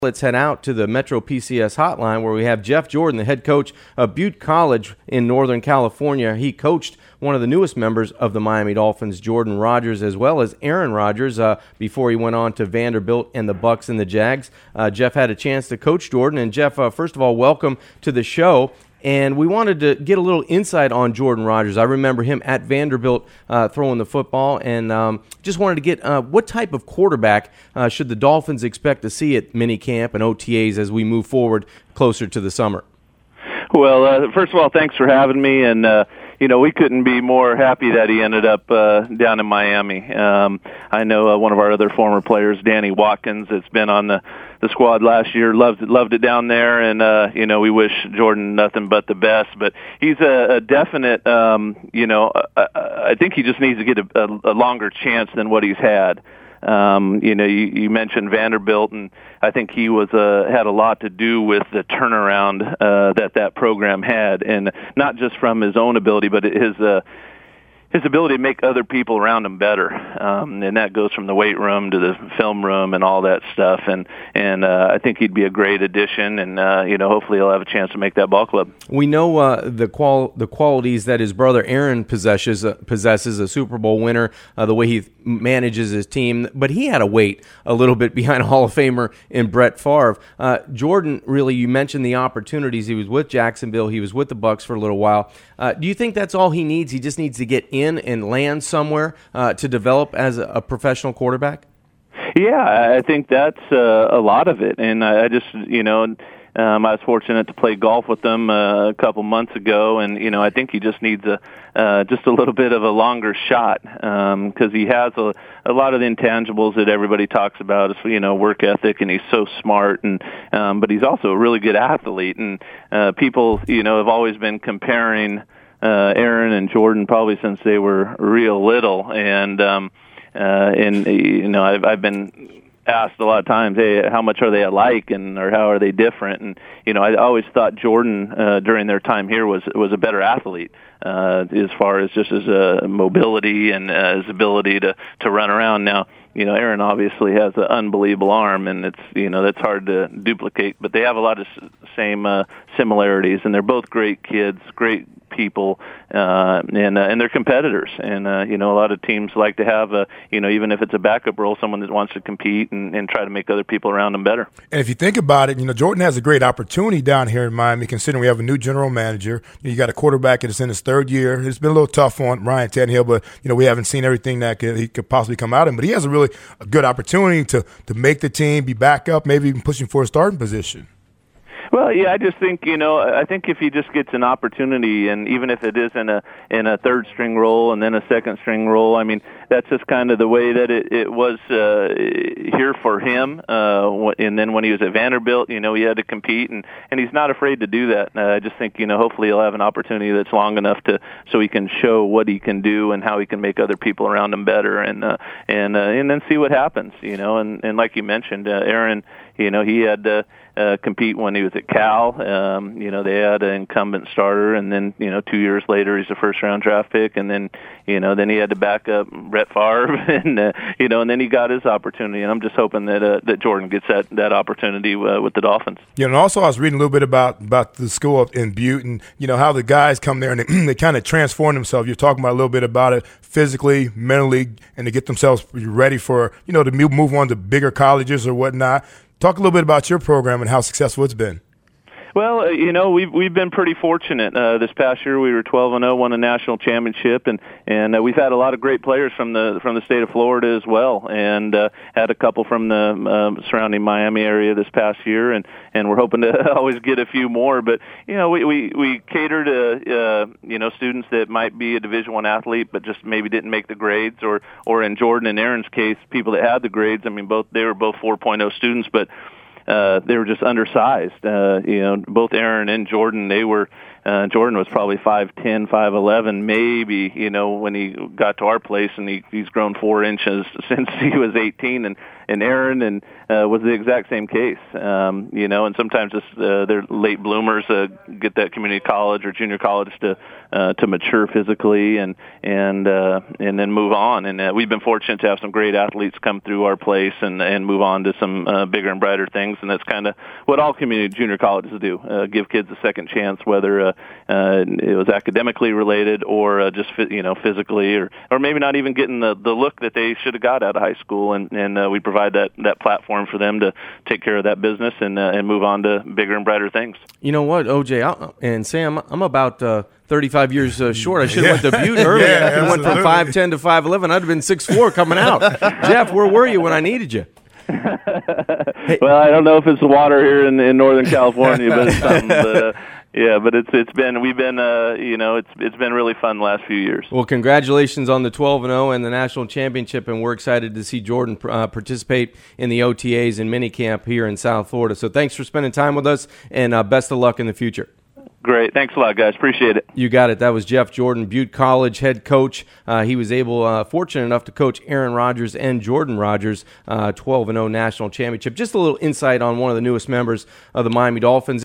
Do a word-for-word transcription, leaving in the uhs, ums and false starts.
Let's head out to the Metro P C S hotline where we have Jeff Jordan, the head coach of Butte College in Northern California. He coached one of the newest members of the Miami Dolphins, Jordan Rodgers, as well as Aaron Rodgers, uh, before he went on to Vanderbilt and the Bucks and the Jags. Uh, Jeff had a chance to coach Jordan. And Jeff, uh, first of all, welcome to the show. And we wanted to get a little insight on Jordan Rodgers. I remember him at Vanderbilt uh, throwing the football, and um, just wanted to get uh, what type of quarterback uh, should the Dolphins expect to see at minicamp and O T As as we move forward closer to the summer? Well, uh, first of all, thanks for having me, and uh, you know, we couldn't be more happy that he ended up uh, down in Miami. Um, I know uh, one of our other former players, Danny Watkins, that's been on the the squad last year, loved it, loved it down there, and uh, you know, we wish Jordan nothing but the best. But he's a, a definite, um, you know, I, I think he just needs to get a, a, a longer chance than what he's had. Um, you know, you, you mentioned Vanderbilt, and I think he was uh, had a lot to do with the turnaround uh, that that program had, and not just from his own ability, but his uh, his ability to make other people around him better, um, and that goes from the weight room to the film room and all that stuff. And and uh, I think he'd be a great addition, and uh, you know, hopefully he'll have a chance to make that ball club. We know uh, the qual the qualities that his brother Aaron possesses uh, possesses a Super Bowl winner, uh, the way he manages his team, but he had to wait a little bit behind a Hall of Famer in Brett Favre. Uh, Jordan, really, you mentioned the opportunities. He was with Jacksonville. He was with the Bucks for a little while. Uh, do you think that's all he needs? He just needs to get in and land somewhere uh, to develop as a, a professional quarterback? Yeah, I think that's uh, a lot of it. And I just, you know, um, I was fortunate to play golf with him uh, a couple months ago, and you know, I think he just needs a uh, just a little bit of a longer shot because um, he has a, a lot of the intangibles that everybody talks about. Is, you know, work ethic, and he's so smart, and um, but he's also a really good athlete. And uh, people, you know, have always been comparing uh, Aaron and Jordan probably since they were real little, and um, uh, and you know, I've, I've been asked a lot of times, hey, how much are they alike, and or how are they different? And you know, I always thought Jordan uh, during their time here was was a better athlete uh, as far as just his uh, mobility and uh, his ability to to run around. Now, you know, Aaron obviously has an unbelievable arm, and it's, you know, that's hard to duplicate. But they have a lot of same uh, similarities, and they're both great kids, great people, uh, and uh, and they're competitors. And uh, you know, a lot of teams like to have a, you know, even if it's a backup role, someone that wants to compete and, and try to make other people around them better. And if you think about it, you know, Jordan has a great opportunity down here in Miami, considering we have a new general manager. You got a quarterback that's in his third year. It's been a little tough on Ryan Tannehill, but you know, we haven't seen everything that could, he could possibly come out of him. But he has a really a good opportunity to to make the team, be back up, maybe even pushing for a starting position. Well, yeah, I just think, you know, I think if he just gets an opportunity, and even if it is in a in a third string role and then a second string role, I mean, that's just kind of the way that it, it was uh, here for him. Uh, and then when he was at Vanderbilt, you know, he had to compete, and, and he's not afraid to do that. Uh, I just think, you know, hopefully he'll have an opportunity that's long enough to so he can show what he can do and how he can make other people around him better, and uh, and uh, and then see what happens, you know. And, and like you mentioned, uh, Aaron, you know, he had to uh, compete when he was at Cal. Um, you know, they had an incumbent starter, and then, you know, two years later he's a first-round draft pick, and then, you know, then he had to back up Brett Favre, and uh, you know, and then he got his opportunity. And I'm just hoping that uh, that Jordan gets that that opportunity uh, with the Dolphins. Yeah, and also I was reading a little bit about about the school in Butte, and you know how the guys come there and they, they kind of transform themselves. You're talking about a little bit about it physically, mentally, and to get themselves ready for, you know, to move on to bigger colleges or whatnot. Talk a little bit about your program and how successful it's been. Well, uh, you know, we've we've been pretty fortunate. Uh, this past year, we were twelve and oh, won a national championship, and and uh, we've had a lot of great players from the from the state of Florida as well, and uh, had a couple from the uh, surrounding Miami area this past year, and, and we're hoping to always get a few more. But you know, we we, we cater to uh, you know, students that might be a Division One athlete, but just maybe didn't make the grades, or or in Jordan and Aaron's case, people that had the grades. I mean, both they were both four point oh students, but Uh, they were just undersized. Uh, you know, both Aaron and Jordan, they were, uh, Jordan was probably five ten, five eleven, maybe, you know, when he got to our place, and he, he's grown four inches since he was eighteen. And, and Aaron and uh, was the exact same case. Um, you know, and sometimes just, uh, they're late bloomers uh, get that community college or junior college to uh, to mature physically and and uh, and then move on. And uh, we've been fortunate to have some great athletes come through our place and and move on to some uh, bigger and brighter things. And that's kind of what all community junior colleges do: uh, give kids a second chance, whether uh, uh, it was academically related or uh, just you know physically, or or maybe not even getting the the look that they should have got out of high school. And and uh, we provide that that platform for them to take care of that business and uh, and move on to bigger and brighter things. You know what, O J I, and Sam, I'm about uh, thirty-five years uh, short. I should have yeah. went to Butte earlier. Yeah, I went from five ten to five eleven. I'd have been six four coming out. Jeff, where were you when I needed you? Hey. Well, I don't know if it's the water here in, in Northern California, but it's something. But, uh, yeah, but it's it's been we've been uh, you know it's it's been really fun the last few years. Well, congratulations on the twelve and oh and the national championship, and we're excited to see Jordan uh, participate in the O T As and minicamp here in South Florida. So thanks for spending time with us, and uh, best of luck in the future. Great. Thanks a lot, guys. Appreciate it. You got it. That was Jeff Jordan, Butte College head coach. Uh, he was able, uh, fortunate enough to coach Aaron Rodgers and Jordan Rodgers, uh, twelve and oh national championship. Just a little insight on one of the newest members of the Miami Dolphins.